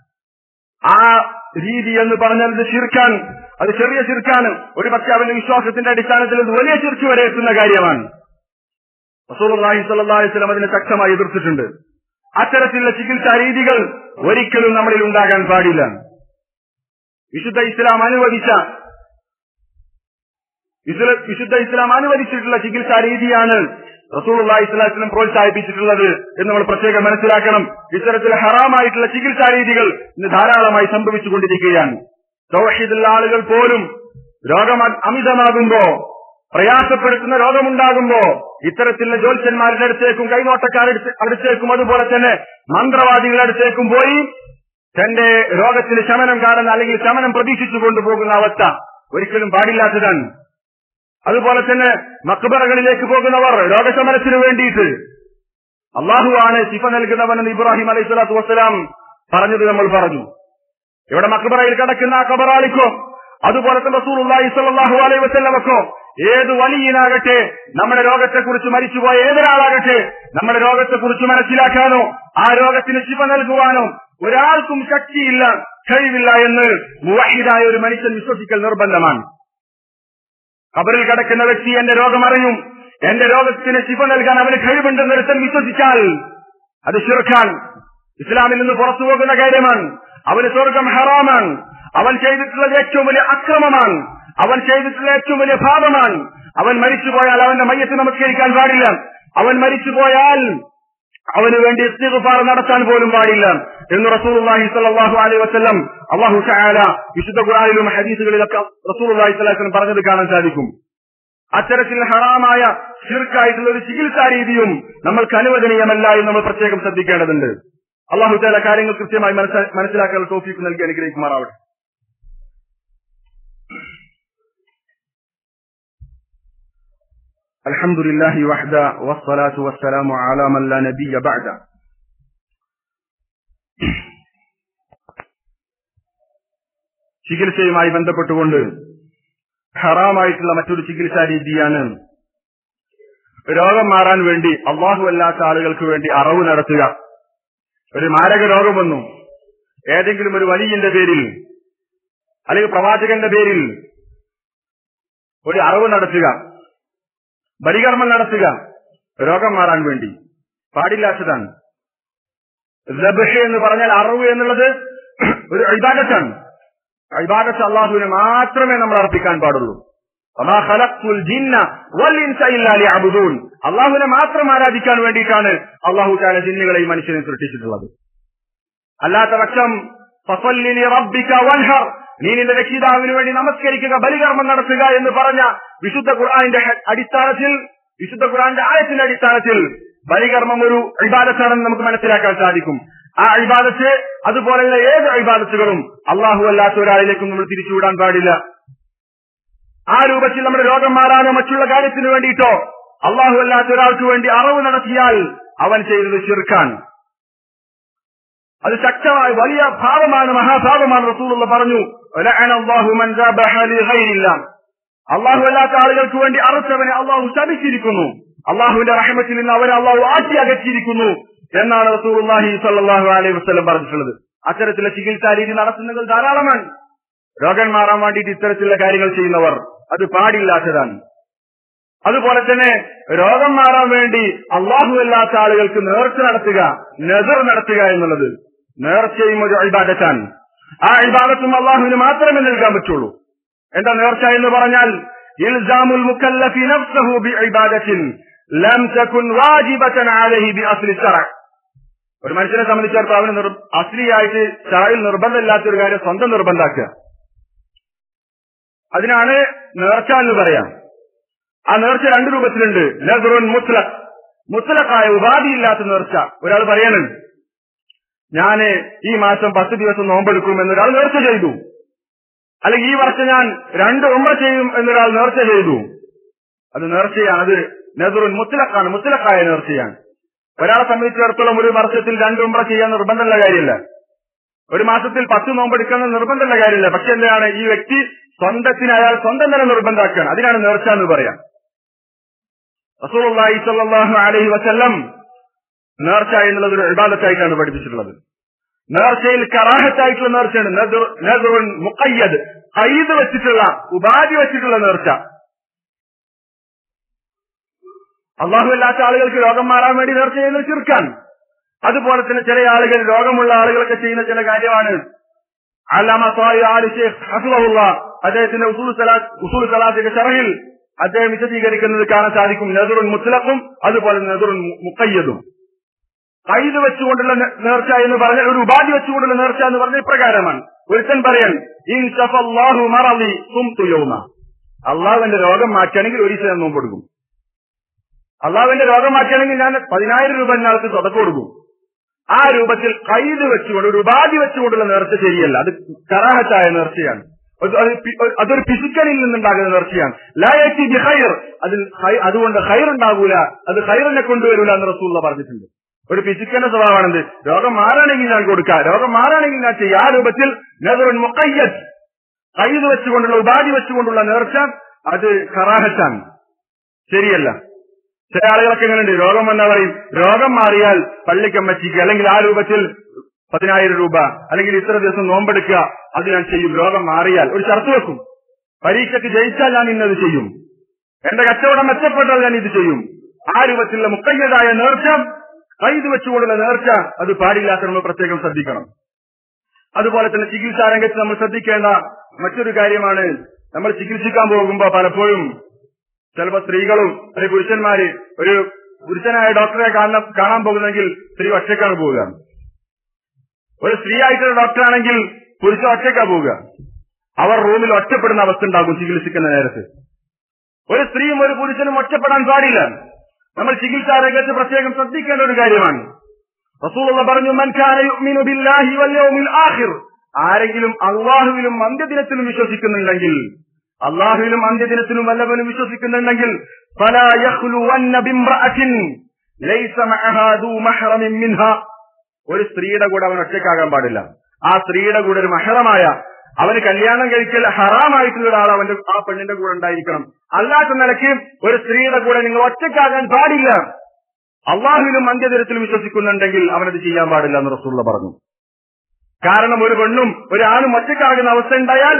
ആ രീതി എന്ന് പറഞ്ഞാൽ ഇത് ശിർക്കാണ്. അത് ചെറിയ ശിർക്കാണ്. ഒരു പക്ഷെ അവന്റെ വിശ്വാസത്തിന്റെ അടിസ്ഥാനത്തിൽ ഇത് വലിയ ശിർക്ക് വരെ എത്തുന്ന കാര്യമാണ്. റസൂലുള്ളാഹി സ്വല്ലല്ലാഹു അലൈഹി വസല്ലം അതിനെ ശക്തമായി എതിർത്തിട്ടുണ്ട്. അത്തരത്തിലുള്ള ചികിത്സാ രീതികൾ ഒരിക്കലും നമ്മളിൽ ഉണ്ടാകാൻ പാടില്ല. വിശുദ്ധ ഇസ്ലാം അനുവദിച്ചിട്ടുള്ള ചികിത്സാ രീതിയാണ് റസൂലുള്ളാഹി സ്വല്ലല്ലാഹു അലൈഹി വസല്ലം പ്രോത്സാഹിപ്പിച്ചിട്ടുള്ളത് എന്ന് നമ്മൾ പ്രത്യേകം മനസ്സിലാക്കണം. ഇത്തരത്തിൽ ഹറാമായിട്ടുള്ള ചികിത്സാ രീതികൾ ഇന്ന് ധാരാളമായി സംഭവിച്ചുകൊണ്ടിരിക്കുകയാണ്. തൗഹീദുള്ള ആളുകൾ പോലും രോഗം അമിതമാകുമ്പോ, പ്രയാസപ്പെടുത്തുന്ന രോഗമുണ്ടാകുമ്പോ ഇത്തരത്തിലുള്ള ജ്യോത്സ്യന്മാരുടെ അടുത്തേക്കും കൈനോട്ടക്കാരുടെ അടുത്തേക്കും അതുപോലെ തന്നെ മന്ത്രവാദികളുടെ അടുത്തേക്കും പോയി തന്റെ രോഗത്തിന് ശമനം കാണുന്ന അല്ലെങ്കിൽ ശമനം പ്രതീക്ഷിച്ചു കൊണ്ടുപോകുന്ന അവസ്ഥ ഒരിക്കലും പാടില്ലാത്തതാണ്. അതുപോലെ തന്നെ മക്ബറകളിലേക്ക് പോകുന്നവർ രോഗശമനത്തിന് വേണ്ടിയിട്ട് അള്ളാഹുവാണ് ശിഫ നൽകുന്നവനെന്ന് ഇബ്രാഹിം അലൈഹി സ്വലാത്തു വസ്സലാം പറഞ്ഞത് നമ്മൾ പറഞ്ഞു. ഇവിടെ മക്ബറയിൽ കിടക്കുന്ന ആ കബറാളിക്കോ അതുപോലെ തന്നെ റസൂലുള്ളാഹി സ്വല്ലല്ലാഹു അലൈഹി വസല്ലമക്കോ ഏത് വലിയനാകട്ടെ നമ്മുടെ രോഗത്തെക്കുറിച്ച് മരിച്ചുപോയ ഏതൊരാളാകട്ടെ നമ്മുടെ രോഗത്തെക്കുറിച്ച് മനസ്സിലാക്കാനോ ആ രോഗത്തിന് ശിഫ നൽകുവാനോ ഒരാൾക്കും ശക്തിയില്ല, കഴിവില്ല എന്ന് മുവഹിദായ ഒരു മനുഷ്യൻ വിശ്വസിക്കൽ നിർബന്ധമാണ്. ഖബറിൽ കിടക്കുന്ന വ്യക്തി എന്റെ രോഗം അറിയും, എന്റെ രോഗത്തിന് ശിഫ നൽകാൻ അവന് കഴിവുണ്ടെന്ന് ഒരുത്തൻ വിശ്വസിച്ചാൽ അത് ശിർക്കാണ്, ഇസ്ലാമിൽ നിന്ന് പുറത്തു പോകുന്ന കാര്യമാണ്. അവന് സ്വർഗം ഹറാമാണ്. അവൻ ചെയ്തിട്ടുള്ളത് ഏറ്റവും വലിയ അക്രമമാണ്. അവൻ ചെയ്തിട്ടുള്ള ഏറ്റവും വലിയ പാപമാണ്. അവൻ മരിച്ചുപോയാൽ അവന്റെ മയ്യത്ത് നമസ്കരിക്കാൻ പാടില്ല. അവൻ മരിച്ചുപോയാൽ അവന് വേണ്ടി ഇസ്തിഗ്ഫാർ നടത്താൻ പോലും പാടില്ല എന്ന് റസൂലുള്ളാഹി സ്വല്ലല്ലാഹു അലൈഹി വസല്ലം അല്ലാഹു തആല വിശുദ്ധ ഖുർആനിലും ഹദീസുകളിലൊക്കെ റസൂലുള്ളാഹി സ്വല്ലല്ലാഹു അലൈഹി വസല്ലം പറഞ്ഞത് കാണാൻ സാധിക്കും. അത്തരത്തിൽ ഹറാമായ ശിർക്കായിട്ടുള്ള ഒരു ചികിത്സാ രീതിയും നമ്മൾക്ക് അനുവദനീയമല്ല എന്ന് നമ്മൾ പ്രത്യേകം ശ്രദ്ധിക്കേണ്ടതുണ്ട്. അല്ലാഹു തആല കാര്യങ്ങൾ കൃത്യമായി മനസ്സിലാക്കാനുള്ള തൗഫീഖ് നൽകി അനുഗ്രഹിക്കുമാറാവട്ടെ. അൽഹംദുലില്ലാഹി വഹ്ദ വസ്സലാത്തു വസ്സലാമു അലാ മൻ ലാ നബിയ്യ ബഅദ. ചികിത്സയുമായി ബന്ധപ്പെട്ടുകൊണ്ട് ഹറാമായിട്ടുള്ള മറ്റൊരു ചികിത്സാ രീതിയാണ് രോഗം മാറാൻ വേണ്ടി അല്ലാഹു അല്ലാത്ത ആളുകൾക്ക് വേണ്ടി അറവ് നടത്തുക. ഒരു മാരക രോഗം വന്നു, ഏതെങ്കിലും ഒരു വലിയന്റെ പേരിൽ അല്ലെങ്കിൽ പ്രവാചകന്റെ പേരിൽ ഒരു അറവ് നടത്തുക, ബലികർമ്മം നടത്തുക രോഗം മാറാൻ വേണ്ടി പാടില്ലാത്തതാണ്. ദബ്ഹ് എന്ന് പറഞ്ഞാൽ അറവ് എന്നുള്ളത് ഒരു ഇബാദത്താണ്. ഇബാദത്ത് അല്ലാഹുവിനെ മാത്രമേ നമ്മൾ അർപ്പിക്കാൻ പാടുള്ളൂ. വമാ ഖലഖ്തുൽ ജിന്ന വൽ ഇൻസ ഇല്ലാ ലിയഅ്ബുദൂൻ. അല്ലാഹുവിനെ മാത്രം ആരാധിക്കാൻ വേണ്ടിയിട്ടാണ് അല്ലാഹു തആല ജിന്നുകളെയും മനുഷ്യനെ സൃഷ്ടിച്ചിട്ടുള്ളത്. അല്ലാത്ത പക്ഷം ഫസല്ലി ലിറബ്ബിക വൻഹർ, നീ നിന്റെ രക്ഷിതാവിന് വേണ്ടി നമസ്കരിക്കുക, ബലികർമ്മം നടത്തുക എന്ന് പറഞ്ഞ വിശുദ്ധ ഖുർആന്റെ അടിസ്ഥാനത്തിൽ, വിശുദ്ധ ഖുർആന്റെ ആയത്തിന്റെ അടിസ്ഥാനത്തിൽ ബലികർമ്മം ഒരു ഇബാദത്താണെന്ന് നമുക്ക് മനസ്സിലാക്കാൻ സാധിക്കും. ആ ഇബാദത്ത് അതുപോലെയുള്ള ഏത് ഇബാദത്തുകളും അള്ളാഹു അല്ലാത്ത ഒരാളിലേക്കും നമ്മൾ തിരിച്ചുവിടാൻ പാടില്ല. ആ രൂപത്തിൽ നമ്മുടെ രോഗം മാറാനോ മറ്റുള്ള കാര്യത്തിന് വേണ്ടിയിട്ടോ അള്ളാഹു അല്ലാത്ത ഒരാൾക്ക് വേണ്ടി അറവ് നടത്തിയാൽ അവൻ ചെയ്തത് ശിർക്കാണ്. അത് ശക്തമായ വലിയ ഭാവമാണ്, മഹാഭാവമാണ്. റസൂലുള്ളാഹി പറഞ്ഞു, അള്ളാഹു അല്ലാത്ത ആളുകൾക്ക് വേണ്ടി അറുത്തവനെ അള്ളാഹു ശപിച്ചിരിക്കുന്നു, അള്ളാഹുവിന്റെ റഹ്മത്തിൽ നിന്ന് അവനെ അള്ളാഹു ആട്ടി അകറ്റിയിരിക്കുന്നു എന്നാണ് റസൂലുള്ളാഹി സ്വല്ലല്ലാഹു അലൈഹി വസല്ലം പറഞ്ഞിട്ടുള്ളത്. അത്തരത്തിലുള്ള ചികിത്സാ രീതി നടത്തുന്നവർ ധാരാളമാണ്. രോഗം മാറാൻ വേണ്ടിയിട്ട് ഇത്തരത്തിലുള്ള കാര്യങ്ങൾ ചെയ്യുന്നവർ അത് പാടില്ലാത്തതാണ്. അതുപോലെ തന്നെ രോഗം മാറാൻ വേണ്ടി അള്ളാഹു അല്ലാത്ത ആളുകൾക്ക് നേർച്ച നടത്തുക, നസർ നടത്തുക എന്നുള്ളത്, നേർച്ചയും ഒരു ഇബാദത്താണ്. ആ ഇബാദത്തും അള്ളാഹുവിന് മാത്രമേ നൽകാൻ പറ്റുള്ളൂ. എന്താ നേർച്ച എന്ന് പറഞ്ഞാൽ? ഇൽസാമുൽ മുകല്ലഫി നഫ്സഹു ബിഇബാദത്തിൻ ലം തകുൻ വാജിബതൻ അലൈഹി ബിഅസ്ലി ശറഅ. ഒരു മനുഷ്യനെ സംബന്ധിച്ചിടത്തോളം അവന് അസ്ലിയായിട്ട് ശറഇൽ നിർബന്ധമില്ലാത്തൊരു കാര്യം സ്വന്തം നിർബന്ധാക്കുക, അതിനാണ് നേർച്ച എന്ന് പറയാം. ആ നേർച്ച രണ്ട് രൂപത്തിലുണ്ട്. നസ്റുൻ മുത്ലഖ്, മുത്ലഖായ ഉപാധിയില്ലാത്ത നേർച്ച. ഒരാൾ പറയാനുണ്ട്, ഞാന് ഈ മാസം 10 ദിവസം നോമ്പെടുക്കും എന്നൊരാൾ നേർച്ച ചെയ്തു. അല്ലെങ്കിൽ ഈ വർഷം ഞാൻ 2 ഉംറ ചെയ്യും എന്നൊരാൾ നേർച്ച ചെയ്തു. അത് നേർച്ചയാണ്, അത് നസ്റുൻ മുത്ലഖാണ്, മുത്ലഖായ നേർച്ചയാണ്. ഒരാളെ സംബന്ധിച്ചിടത്തോളം ഒരു വർഷത്തിൽ 2 ഉംറ ചെയ്യാൻ നിർബന്ധമുള്ള കാര്യമില്ല, ഒരു മാസത്തിൽ 10 നോമ്പെടുക്കുന്ന നിർബന്ധമുള്ള കാര്യമില്ല. പക്ഷെ എന്താണ്, ഈ വ്യക്തി സ്വന്തത്തിന് അയാൾ സ്വന്തം തന്നെ നിർബന്ധാക്കുകയാണ്. അതിനാണ് നേർച്ച എന്ന് പറയാം. റസൂലുള്ളാഹി സ്വല്ലല്ലാഹു അലൈഹി വസല്ലം നേർച്ച എന്നുള്ളത് ഒരു ഇബാദത്തായിട്ടാണ് പഠിപ്പിച്ചിട്ടുള്ളത്. നേർച്ചയിൽ കറാഹത്തായിട്ടുള്ള നേർച്ചയാണ് നസ്റുൻ മുഖയ്യദ്, ഖൈദ് വെച്ചിട്ടുള്ള, ഉപാധി വെച്ചിട്ടുള്ള നേർച്ച. അള്ളാഹു അല്ലാത്ത ആളുകൾക്ക് രോഗം മാറാൻ വേണ്ടി നേർച്ച ചെയ്യുന്നത് ശിർക്കാണ്. അതുപോലെ തന്നെ ചില ആളുകൾ, രോഗമുള്ള ആളുകളൊക്കെ ചെയ്യുന്ന ചില കാര്യമാണ്. അല്ലാമ ത്വാഇ ആലി ശൈഖ് ഹഫിളഹുല്ലാഹ് അദ്ദേഹത്തിന്റെ ഉസൂൽ സലാത്തിന്റെ ശറഹിൽ അദ്ദേഹം വിശദീകരിക്കുന്നത് കാണാൻ സാധിക്കും. നസ്റുൻ മുത്ലഖും അതുപോലെ നസ്റുൻ മുഖയ്യദും. ഖൈദ് വെച്ചുകൊണ്ടുള്ള നേർച്ച എന്ന് പറഞ്ഞാൽ, ഒരു ഉപാധി വെച്ചുകൊണ്ടുള്ള നേർച്ച എന്ന് പറഞ്ഞാൽ ഇപ്രകാരമാണ്. ഒരുത്തൻ പറയാൻ, ഇൻ ശഫല്ലാഹു മറളി സുംതു യൗമ, അള്ളാഹുവിന്റെ രോഗം മാറ്റുകയാണെങ്കിൽ ഒരു ദിവസം നോമ്പ് കൊടുക്കും. അള്ളാഹുവിന്റെ രോഗം മാറ്റുകയാണെങ്കിൽ ഞാൻ 10,000 രൂപ എന്നാൾക്ക് സ്വതക്ക കൊടുക്കും. ആ രൂപത്തിൽ ഖൈദ് വെച്ചുകൊണ്ട്, ഒരു ഉപാധി വെച്ചുകൊണ്ടുള്ള നേർച്ച ശരിയല്ല, അത് കറാഹത്തായ നേർച്ചയാണ്. അതൊരു പിശുക്കനിൽ നിന്നുണ്ടാകുന്ന നേർച്ചയാണ്. ലാ യഅതി ബിഖൈർ, അതുകൊണ്ട് ഖൈർ ഉണ്ടാകൂല, അത് ഖൈറിനെ കൊണ്ടുവരൂല എന്ന് റസൂലുള്ളാഹി പറഞ്ഞിട്ടുണ്ട്. ഒരു പിശുക്കന്റെ സ്വഭാവമാണെന്ത്? രോഗം മാറാണെങ്കിൽ ഞാൻ കൊടുക്കാം, രോഗം മാറാണെങ്കിൽ ഞാൻ ചെയ്യാം. ആ രൂപത്തിൽ നസ്റുൻ മുഖയ്യദ്, ഖൈദ് വെച്ചുകൊണ്ടുള്ള, ഉപാധി വെച്ചുകൊണ്ടുള്ള നേർച്ച അത് കറാഹത്താണ്, ശരിയല്ല. ചില ആളുകളൊക്കെ എങ്ങനെയുണ്ട്, രോഗം വന്നാൽ പറയും, രോഗം മാറിയാൽ പള്ളിക്കമ്മച്ചിക്ക് അല്ലെങ്കിൽ ആ രൂപത്തിൽ 10,000 രൂപ അല്ലെങ്കിൽ ഇത്ര ദിവസം നോമ്പെടുക്കുക, അത് ഞാൻ ചെയ്യും. രോഗം മാറിയാൽ ഒരു ഷർത്ത് വെക്കും, പരീക്ഷയ്ക്ക് ജയിച്ചാൽ ഞാൻ ഇന്നത് ചെയ്യും, എന്റെ കച്ചവടം മെച്ചപ്പെട്ടാൽ ഞാൻ ഇത് ചെയ്യും. ആ രൂപത്തിലുള്ള മുഖയ്യതായ നേർച്ച, ഖൈദ് വെച്ചുകൊണ്ടുള്ള നേർച്ച, അത് പാടില്ലാത്ത നമ്മൾ പ്രത്യേകം ശ്രദ്ധിക്കണം. അതുപോലെ തന്നെ ചികിത്സാ രംഗത്ത് നമ്മൾ ശ്രദ്ധിക്കേണ്ട മറ്റൊരു കാര്യമാണ്, നമ്മൾ ചികിത്സിക്കാൻ പോകുമ്പോ പലപ്പോഴും ചിലപ്പോ സ്ത്രീകളും അല്ലെങ്കിൽ പുരുഷന്മാര്, ഒരു പുരുഷനായ ഡോക്ടറെ കാണാൻ പോകുന്നെങ്കിൽ സ്ത്രീ ഒറ്റയ്ക്കാണ് പോവുക. ഒരു സ്ത്രീ ആയിട്ടുള്ള ഡോക്ടറാണെങ്കിൽ പുരുഷൻ ഒറ്റയ്ക്കാ പോവുക. അവർ റൂമിൽ ഒറ്റപ്പെടുന്ന അവസ്ഥ ഉണ്ടാകും ചികിത്സിക്കുന്ന നേരത്ത്. ഒരു സ്ത്രീയും ഒരു പുരുഷനും ഒറ്റപ്പെടാൻ പാടില്ല. നമ്മൾ ചികിത്സാ രംഗത്ത് പ്രത്യേകം ശ്രദ്ധിക്കേണ്ട ഒരു കാര്യമാണ്. റസൂലുള്ളാഹി പറഞ്ഞു, മൻ കാന യുഅ്മിനു ബില്ലാഹി വൽ യൗമിൽ ആഖിർ, ആരെങ്കിലും അല്ലാഹുവിലും അന്ത്യദിനത്തിലും വിശ്വസിക്കുന്നുണ്ടെങ്കിൽ, അല്ലാഹുവിലും അന്ത്യദിനത്തിലും വല്ലവനും വിശ്വസിക്കുന്നുണ്ടെങ്കിൽ, ഫലാ യഖ്ലുവന്ന ബിംറഅത്തിൻ ലൈസ മഅഹാ ദൂ മഹ്റമിൻ മിൻഹാ, ഒരു സ്ത്രീയുടെ കൂടെ അവൻ ഒറ്റയ്ക്കാകാൻ പാടില്ല. ആ സ്ത്രീയുടെ കൂടെ ഒരു മഹ്റമായ, അവന് കല്യാണം കഴിക്കൽ ഹറാമായിട്ടുള്ള ഒരാൾ അവന്റെ ആ പെണ്ണിന്റെ കൂടെ ഉണ്ടായിരിക്കണം. അല്ലാത്ത നിലയ്ക്ക് ഒരു സ്ത്രീയുടെ കൂടെ നിങ്ങൾ ഒറ്റയ്ക്കാകാൻ പാടില്ല. അള്ളാഹുവിലും അന്ത്യദിനത്തിലും വിശ്വസിക്കുന്നുണ്ടെങ്കിൽ അവനത് ചെയ്യാൻ പാടില്ല എന്ന് റസൂലുള്ളാഹി പറഞ്ഞു. കാരണം ഒരു പെണ്ണും ഒരാണും ഒറ്റയ്ക്കാകുന്ന അവസ്ഥ ഉണ്ടായാൽ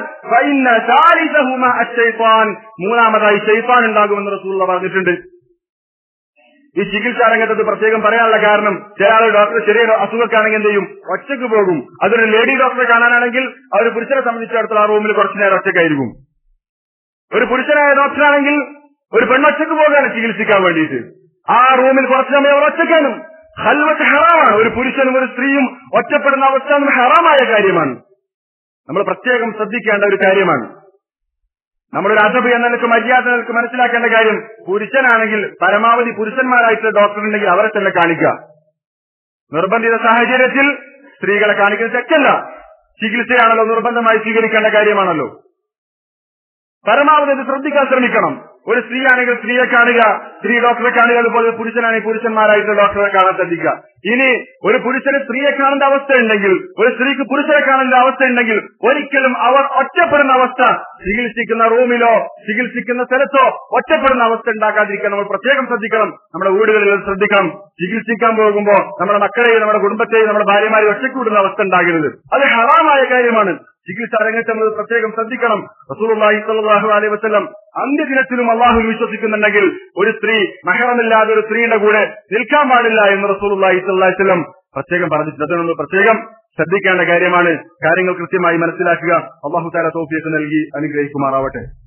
മൂന്നാമതായി ശൈത്താൻ ഉണ്ടാകുമെന്ന് റസൂലുള്ളാഹി പറഞ്ഞിട്ടുണ്ട്. ഈ ചികിത്സാ രംഗത്ത് പ്രത്യേകം പറയാനുള്ള കാരണം, ചില ആൾ ഡോക്ടർ ചെറിയ അസുഖക്കാണെങ്കിൽ എന്ത് ചെയ്യും, ഒറ്റയ്ക്ക് പോകും. അതൊരു ലേഡി ഡോക്ടറെ കാണാനാണെങ്കിൽ ആ ഒരു പുരുഷനെ സംബന്ധിച്ചിടത്തോളം ആ റൂമിൽ കുറച്ചു നേരം ഒറ്റയ്ക്കായിരിക്കും. ഒരു പുരുഷനായ ഡോക്ടറാണെങ്കിൽ ഒരു പെണ്ണൊറ്റയ്ക്ക് പോകാണ് ചികിത്സിക്കാൻ വേണ്ടിയിട്ട്, ആ റൂമിൽ കുറച്ചു സമയം അവർ ഒറ്റയ്ക്കാനും. ഖൽവത്ത് ഹറാമാണ്. ഒരു പുരുഷനും ഒരു സ്ത്രീയും ഒറ്റപ്പെടുന്ന അവസ്ഥ ഹറാമായ കാര്യമാണ്. നമ്മൾ പ്രത്യേകം ശ്രദ്ധിക്കേണ്ട ഒരു കാര്യമാണ്. നമ്മളൊരു അദബ് എന്ന നിലക്ക് മര്യാദ നിലക്ക് മനസ്സിലാക്കേണ്ട കാര്യം, പുരുഷനാണെങ്കിൽ പരമാവധി പുരുഷന്മാരായിട്ട് ഡോക്ടർ ഉണ്ടെങ്കിൽ അവരെ തന്നെ കാണിക്കുക. നിർബന്ധിത സാഹചര്യത്തിൽ സ്ത്രീകളെ കാണിക്കുന്നത് തെറ്റല്ല, ചികിത്സയാണല്ലോ, നിർബന്ധമായി സ്വീകരിക്കേണ്ട കാര്യമാണല്ലോ. പരമാവധി ഇത് ശ്രദ്ധിക്കാൻ ശ്രമിക്കണം. ഒരു സ്ത്രീ ആണെങ്കിൽ സ്ത്രീയെ കാണുക, സ്ത്രീ ഡോക്ടറെ കാണുക, അതുപോലെ പുരുഷനാണെങ്കിൽ പുരുഷന്മാരായിട്ട് ഡോക്ടറെ കാണാൻ ശ്രദ്ധിക്കുക. ഇനി ഒരു പുരുഷന് സ്ത്രീയെ കാണേണ്ട അവസ്ഥ ഉണ്ടെങ്കിൽ, ഒരു സ്ത്രീക്ക് പുരുഷനെ കാണേണ്ട അവസ്ഥ ഉണ്ടെങ്കിൽ ഒരിക്കലും അവർ ഒറ്റപ്പെടുന്ന അവസ്ഥ, ചികിത്സിക്കുന്ന റൂമിലോ ചികിത്സിക്കുന്ന സ്ഥലത്തോ ഒറ്റപ്പെടുന്ന അവസ്ഥ ഉണ്ടാക്കാതിരിക്കാൻ നമ്മൾ പ്രത്യേകം ശ്രദ്ധിക്കണം. നമ്മുടെ വീടുകളിൽ ശ്രദ്ധിക്കണം. ചികിത്സിക്കാൻ പോകുമ്പോൾ നമ്മുടെ മക്കളെയും നമ്മുടെ കുടുംബത്തെയും നമ്മുടെ ഭാര്യമാരെയും ഒറ്റയ്ക്ക് വിടുന്ന അവസ്ഥ ഉണ്ടാകരുത്. അത് ഹറാമായ കാര്യമാണ്. ചികിത്സാ രംഗത്ത് നമ്മൾ പ്രത്യേകം ശ്രദ്ധിക്കണം. റസൂലുള്ളാഹി സ്വല്ലല്ലാഹു അലൈഹി വസല്ലം അന്ത്യദിനത്തിലും അല്ലാഹുവിൽ വിശ്വസിക്കുന്നുണ്ടെങ്കിൽ ഒരു സ്ത്രീ മഹ്റമില്ലാതെ ഒരു സ്ത്രീയുടെ കൂടെ നിൽക്കാൻ പാടില്ല എന്ന് റസൂലുള്ളാഹി സ്വല്ലല്ലാഹു അലൈഹി വസല്ലം പ്രത്യേകം പറഞ്ഞിട്ടുണ്ട്. അത് നമ്മൾ പ്രത്യേകം ശ്രദ്ധിക്കേണ്ട കാര്യമാണ്. കാര്യങ്ങൾ കൃത്യമായി മനസ്സിലാക്കുക. അല്ലാഹു തആല തൗഫീഖ് നൽകി അനുഗ്രഹിക്കുമാറാവട്ടെ.